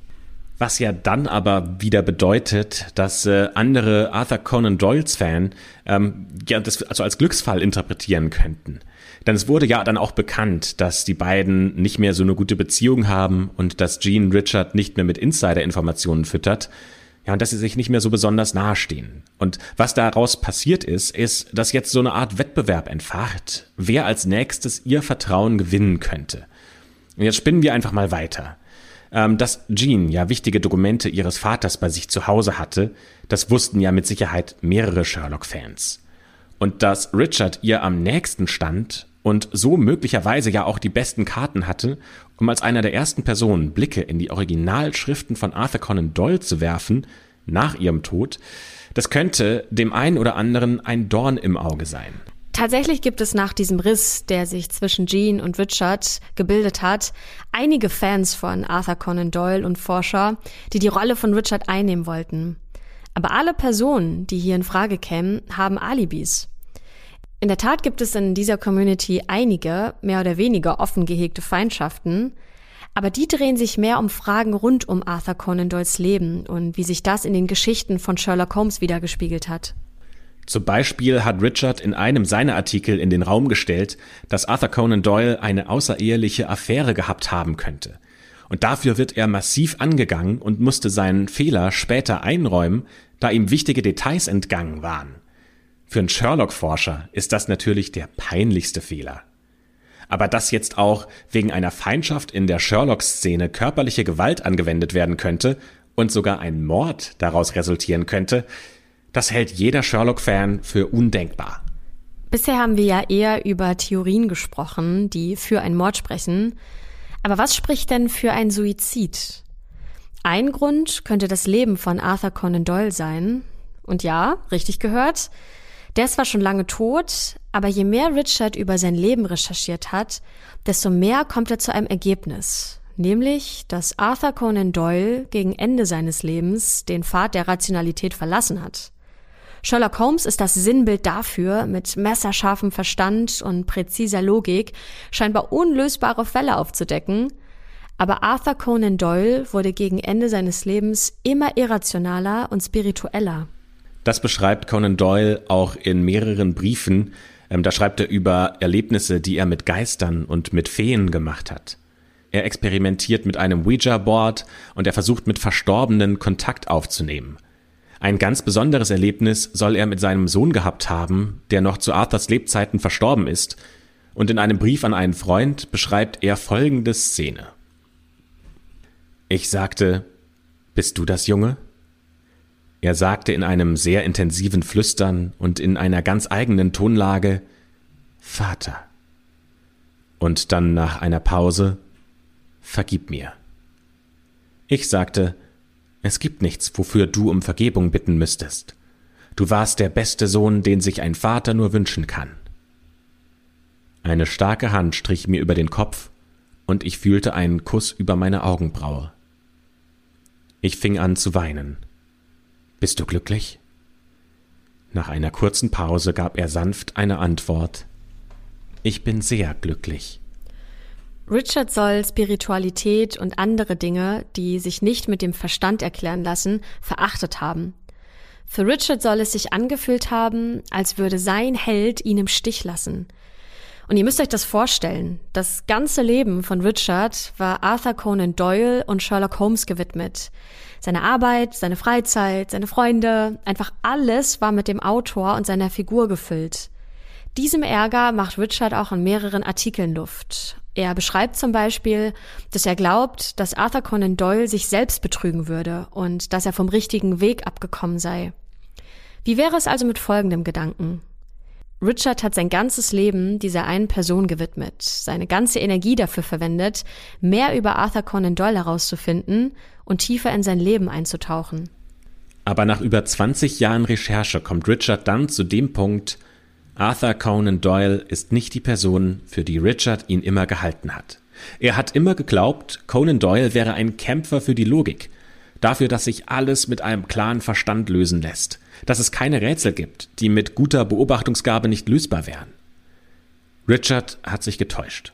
Was ja dann aber wieder bedeutet, dass äh, andere Arthur Conan Doyles Fan ähm, ja das also als Glücksfall interpretieren könnten. Denn es wurde ja dann auch bekannt, dass die beiden nicht mehr so eine gute Beziehung haben und dass Jean Richard nicht mehr mit Insider-Informationen füttert. Ja, und dass sie sich nicht mehr so besonders nahestehen. Und was daraus passiert ist, ist, dass jetzt so eine Art Wettbewerb entfacht, wer als nächstes ihr Vertrauen gewinnen könnte. Und jetzt spinnen wir einfach mal weiter. Dass Jean ja wichtige Dokumente ihres Vaters bei sich zu Hause hatte, das wussten ja mit Sicherheit mehrere Sherlock-Fans. Und dass Richard ihr am nächsten stand und so möglicherweise ja auch die besten Karten hatte, um als einer der ersten Personen Blicke in die Originalschriften von Arthur Conan Doyle zu werfen, nach ihrem Tod, das könnte dem einen oder anderen ein Dorn im Auge sein. Tatsächlich gibt es nach diesem Riss, der sich zwischen Jean und Richard gebildet hat, einige Fans von Arthur Conan Doyle und Forscher, die die Rolle von Richard einnehmen wollten. Aber alle Personen, die hier in Frage kämen, haben Alibis. In der Tat gibt es in dieser Community einige, mehr oder weniger offen gehegte Feindschaften, aber die drehen sich mehr um Fragen rund um Arthur Conan Doyles Leben und wie sich das in den Geschichten von Sherlock Holmes wiedergespiegelt hat. Zum Beispiel hat Richard in einem seiner Artikel in den Raum gestellt, dass Arthur Conan Doyle eine außereheliche Affäre gehabt haben könnte. Und dafür wird er massiv angegangen und musste seinen Fehler später einräumen, da ihm wichtige Details entgangen waren. Für einen Sherlock-Forscher ist das natürlich der peinlichste Fehler. Aber dass jetzt auch wegen einer Feindschaft in der Sherlock-Szene körperliche Gewalt angewendet werden könnte und sogar ein Mord daraus resultieren könnte, das hält jeder Sherlock-Fan für undenkbar. Bisher haben wir ja eher über Theorien gesprochen, die für einen Mord sprechen. Aber was spricht denn für einen Suizid? Ein Grund könnte das Leben von Arthur Conan Doyle sein. Und ja, richtig gehört, der ist zwar schon lange tot, aber je mehr Richard über sein Leben recherchiert hat, desto mehr kommt er zu einem Ergebnis. Nämlich, dass Arthur Conan Doyle gegen Ende seines Lebens den Pfad der Rationalität verlassen hat. Sherlock Holmes ist das Sinnbild dafür, mit messerscharfem Verstand und präziser Logik scheinbar unlösbare Fälle aufzudecken. Aber Arthur Conan Doyle wurde gegen Ende seines Lebens immer irrationaler und spiritueller. Das beschreibt Conan Doyle auch in mehreren Briefen. Da schreibt er über Erlebnisse, die er mit Geistern und mit Feen gemacht hat. Er experimentiert mit einem Ouija-Board und er versucht mit Verstorbenen Kontakt aufzunehmen. Ein ganz besonderes Erlebnis soll er mit seinem Sohn gehabt haben, der noch zu Arthurs Lebzeiten verstorben ist. Und in einem Brief an einen Freund beschreibt er folgende Szene. Ich sagte, bist du das Junge? Er sagte in einem sehr intensiven Flüstern und in einer ganz eigenen Tonlage, Vater. Und dann nach einer Pause, vergib mir. Ich sagte, es gibt nichts, wofür du um Vergebung bitten müsstest. Du warst der beste Sohn, den sich ein Vater nur wünschen kann. Eine starke Hand strich mir über den Kopf und ich fühlte einen Kuss über meine Augenbraue. Ich fing an zu weinen. Bist du glücklich? Nach einer kurzen Pause gab er sanft eine Antwort. Ich bin sehr glücklich. Richard soll Spiritualität und andere Dinge, die sich nicht mit dem Verstand erklären lassen, verachtet haben. Für Richard soll es sich angefühlt haben, als würde sein Held ihn im Stich lassen. Und ihr müsst euch das vorstellen, das ganze Leben von Richard war Arthur Conan Doyle und Sherlock Holmes gewidmet. Seine Arbeit, seine Freizeit, seine Freunde, einfach alles war mit dem Autor und seiner Figur gefüllt. Diesem Ärger macht Richard auch in mehreren Artikeln Luft. Er beschreibt zum Beispiel, dass er glaubt, dass Arthur Conan Doyle sich selbst betrügen würde und dass er vom richtigen Weg abgekommen sei. Wie wäre es also mit folgendem Gedanken? Richard hat sein ganzes Leben dieser einen Person gewidmet, seine ganze Energie dafür verwendet, mehr über Arthur Conan Doyle herauszufinden und tiefer in sein Leben einzutauchen. Aber nach über zwanzig Jahren Recherche kommt Richard dann zu dem Punkt, Arthur Conan Doyle ist nicht die Person, für die Richard ihn immer gehalten hat. Er hat immer geglaubt, Conan Doyle wäre ein Kämpfer für die Logik, dafür, dass sich alles mit einem klaren Verstand lösen lässt, dass es keine Rätsel gibt, die mit guter Beobachtungsgabe nicht lösbar wären. Richard hat sich getäuscht.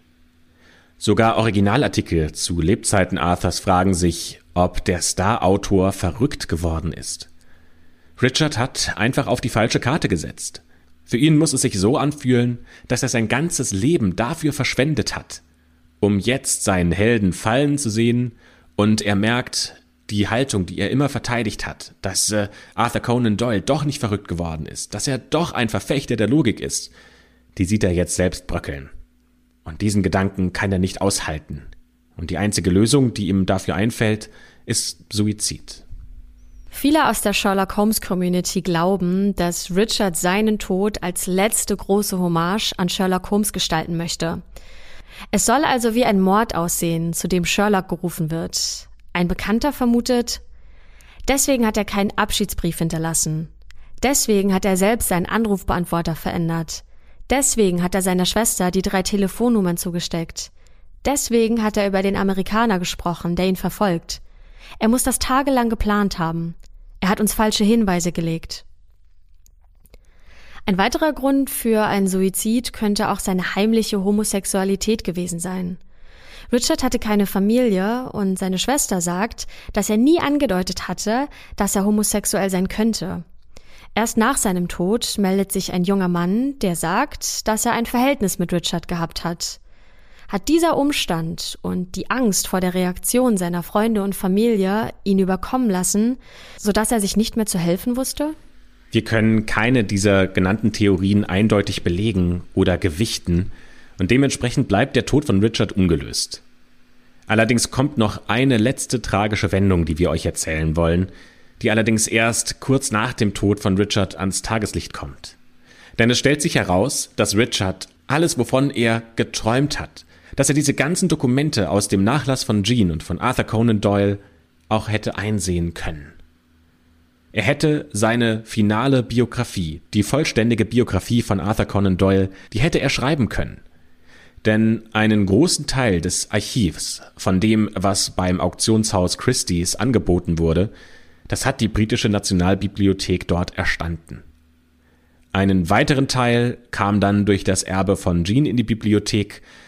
Sogar Originalartikel zu Lebzeiten Arthurs fragen sich, ob der Star-Autor verrückt geworden ist. Richard hat einfach auf die falsche Karte gesetzt. Für ihn muss es sich so anfühlen, dass er sein ganzes Leben dafür verschwendet hat, um jetzt seinen Helden fallen zu sehen, und er merkt, die Haltung, die er immer verteidigt hat, dass äh, Arthur Conan Doyle doch nicht verrückt geworden ist, dass er doch ein Verfechter der Logik ist, die sieht er jetzt selbst bröckeln. Und diesen Gedanken kann er nicht aushalten. Und die einzige Lösung, die ihm dafür einfällt, ist Suizid. Viele aus der Sherlock Holmes Community glauben, dass Richard seinen Tod als letzte große Hommage an Sherlock Holmes gestalten möchte. Es soll also wie ein Mord aussehen, zu dem Sherlock gerufen wird. Ein Bekannter vermutet, deswegen hat er keinen Abschiedsbrief hinterlassen. Deswegen hat er selbst seinen Anrufbeantworter verändert. Deswegen hat er seiner Schwester die drei Telefonnummern zugesteckt. Deswegen hat er über den Amerikaner gesprochen, der ihn verfolgt. Er muss das tagelang geplant haben. Er hat uns falsche Hinweise gelegt. Ein weiterer Grund für einen Suizid könnte auch seine heimliche Homosexualität gewesen sein. Richard hatte keine Familie und seine Schwester sagt, dass er nie angedeutet hatte, dass er homosexuell sein könnte. Erst nach seinem Tod meldet sich ein junger Mann, der sagt, dass er ein Verhältnis mit Richard gehabt hat. Hat dieser Umstand und die Angst vor der Reaktion seiner Freunde und Familie ihn überkommen lassen, sodass er sich nicht mehr zu helfen wusste? Wir können keine dieser genannten Theorien eindeutig belegen oder gewichten, und dementsprechend bleibt der Tod von Richard ungelöst. Allerdings kommt noch eine letzte tragische Wendung, die wir euch erzählen wollen, die allerdings erst kurz nach dem Tod von Richard ans Tageslicht kommt. Denn es stellt sich heraus, dass Richard alles, wovon er geträumt hat, dass er diese ganzen Dokumente aus dem Nachlass von Jean und von Arthur Conan Doyle auch hätte einsehen können. Er hätte seine finale Biografie, die vollständige Biografie von Arthur Conan Doyle, die hätte er schreiben können. Denn einen großen Teil des Archivs von dem, was beim Auktionshaus Christie's angeboten wurde, das hat die britische Nationalbibliothek dort erstanden. Einen weiteren Teil kam dann durch das Erbe von Jean in die Bibliothek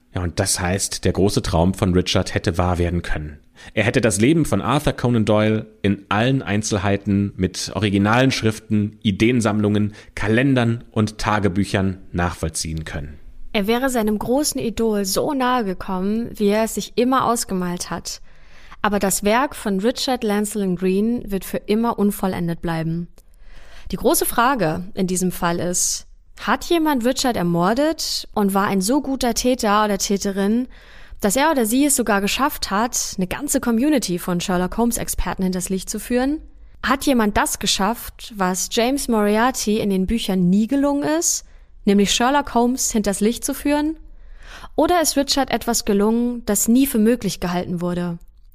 Ja, und das heißt, der große Traum von Richard hätte wahr werden können. Er hätte das Leben von Arthur Conan Doyle in allen Einzelheiten mit originalen Schriften, Ideensammlungen, Kalendern und Tagebüchern nachvollziehen können. Er wäre seinem großen Idol so nahe gekommen, wie er es sich immer ausgemalt hat. Aber das Werk von Richard Lancelyn Green wird für immer unvollendet bleiben. Die große Frage in diesem Fall ist, hat jemand Richard ermordet und war ein so guter Täter oder Täterin, dass er oder sie es sogar geschafft hat, eine ganze Community von Sherlock Holmes-Experten hinters Licht zu führen? Hat jemand das geschafft, was James Moriarty in den Büchern nie gelungen ist, nämlich Sherlock Holmes hinters Licht zu führen? Oder ist Richard etwas gelungen, das nie für möglich gehalten wurde?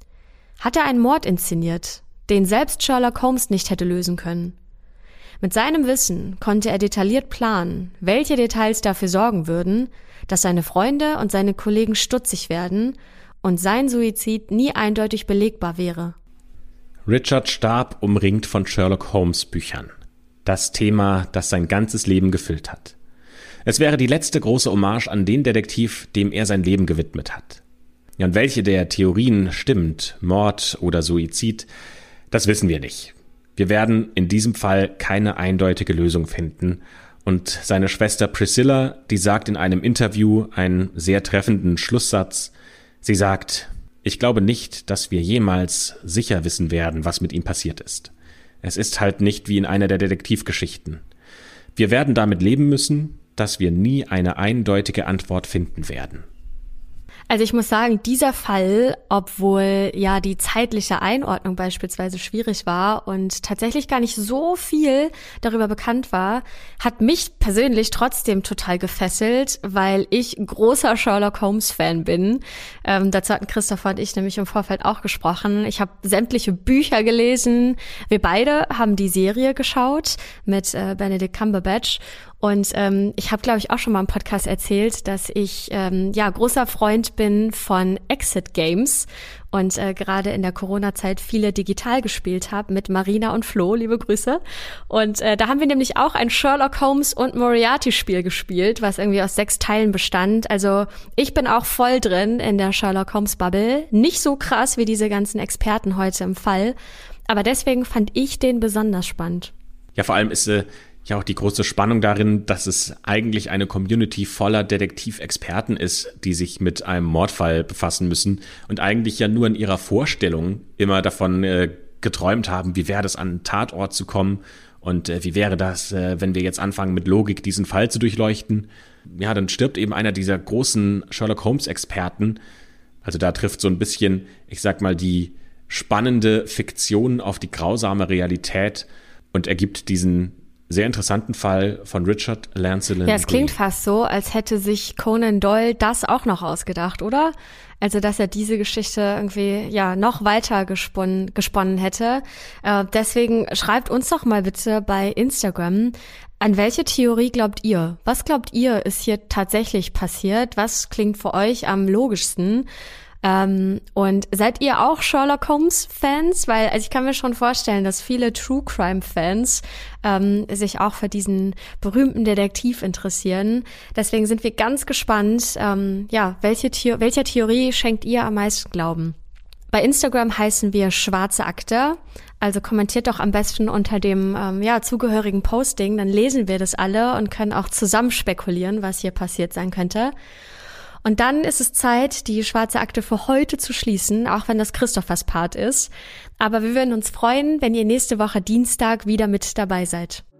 Hat er einen Mord inszeniert, den selbst Sherlock Holmes nicht hätte lösen können? Mit seinem Wissen konnte er detailliert planen, welche Details dafür sorgen würden, dass seine Freunde und seine Kollegen stutzig werden und sein Suizid nie eindeutig belegbar wäre. Richard starb umringt von Sherlock Holmes Büchern. Das Thema, das sein ganzes Leben gefüllt hat. Es wäre die letzte große Hommage an den Detektiv, dem er sein Leben gewidmet hat. Ja, und welche der Theorien stimmt, Mord oder Suizid, das wissen wir nicht. Wir werden in diesem Fall keine eindeutige Lösung finden. Und seine Schwester Priscilla, die sagt in einem Interview einen sehr treffenden Schlusssatz. Sie sagt, ich glaube nicht, dass wir jemals sicher wissen werden, was mit ihm passiert ist. Es ist halt nicht wie in einer der Detektivgeschichten. Wir werden damit leben müssen, dass wir nie eine eindeutige Antwort finden werden. Also ich muss sagen, dieser Fall, obwohl ja die zeitliche Einordnung beispielsweise schwierig war und tatsächlich gar nicht so viel darüber bekannt war, hat mich persönlich trotzdem total gefesselt, weil ich großer Sherlock Holmes-Fan bin. Ähm, dazu hatten Christopher und ich nämlich im Vorfeld auch gesprochen. Ich habe sämtliche Bücher gelesen. Wir beide haben die Serie geschaut mit äh, Benedict Cumberbatch. Und ähm, ich habe, glaube ich, auch schon mal im Podcast erzählt, dass ich ähm, ja großer Freund bin von Exit Games und äh, gerade in der Corona-Zeit viele digital gespielt habe mit Marina und Flo, liebe Grüße. Und äh, da haben wir nämlich auch ein Sherlock Holmes und Moriarty-Spiel gespielt, was irgendwie aus sechs Teilen bestand. Also ich bin auch voll drin in der Sherlock Holmes-Bubble. Nicht so krass wie diese ganzen Experten heute im Fall, aber deswegen fand ich den besonders spannend. Ja, vor allem ist äh ja auch die große Spannung darin, dass es eigentlich eine Community voller Detektivexperten ist, die sich mit einem Mordfall befassen müssen und eigentlich ja nur in ihrer Vorstellung immer davon äh, geträumt haben, wie wäre das, an einen Tatort zu kommen und äh, wie wäre das, äh, wenn wir jetzt anfangen mit Logik diesen Fall zu durchleuchten. Ja, dann stirbt eben einer dieser großen Sherlock Holmes-Experten. Also da trifft so ein bisschen, ich sag mal, die spannende Fiktion auf die grausame Realität und ergibt diesen sehr interessanten Fall von Richard Lancelyn. Ja, es klingt fast so, als hätte sich Conan Doyle das auch noch ausgedacht, oder? Also, dass er diese Geschichte irgendwie ja noch weiter gesponnen, gesponnen hätte. Äh, deswegen schreibt uns doch mal bitte bei Instagram, an welche Theorie glaubt ihr? Was glaubt ihr, ist hier tatsächlich passiert? Was klingt für euch am logischsten? Ähm, und seid ihr auch Sherlock Holmes-Fans? Weil also ich kann mir schon vorstellen, dass viele True-Crime-Fans ähm, sich auch für diesen berühmten Detektiv interessieren. Deswegen sind wir ganz gespannt, ähm, ja, welche The- welcher Theorie schenkt ihr am meisten Glauben? Bei Instagram heißen wir Schwarze Akte. Also kommentiert doch am besten unter dem ähm, ja zugehörigen Posting. Dann lesen wir das alle und können auch zusammen spekulieren, was hier passiert sein könnte. Und dann ist es Zeit, die Schwarze Akte für heute zu schließen, auch wenn das Christophers Part ist. Aber wir würden uns freuen, wenn ihr nächste Woche Dienstag wieder mit dabei seid.